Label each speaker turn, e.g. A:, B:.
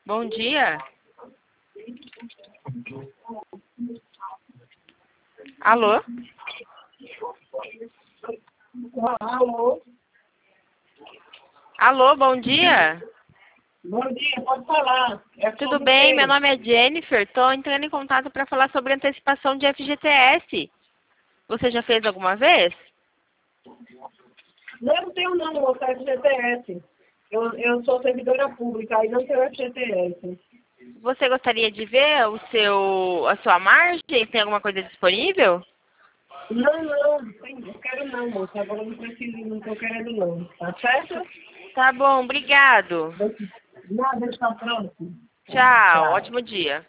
A: Bom dia. Alô?
B: Alô?
A: Alô, bom dia.
B: Bom dia, pode falar.
A: Tudo bem? Meu nome é Jennifer. Estou entrando em contato para falar sobre antecipação de FGTS. Você já fez alguma vez?
B: Não tenho não, moça, FGTS. Eu sou servidora pública e não tenho FGTS.
A: Você gostaria de ver a sua margem? Tem alguma coisa disponível?
B: Não quero não, moça. Agora eu não preciso, não estou querendo não. Tá certo?
A: Tá bom, obrigado.
B: Nada, está pronto.
A: Tchau,
B: Tchau.
A: ótimo dia.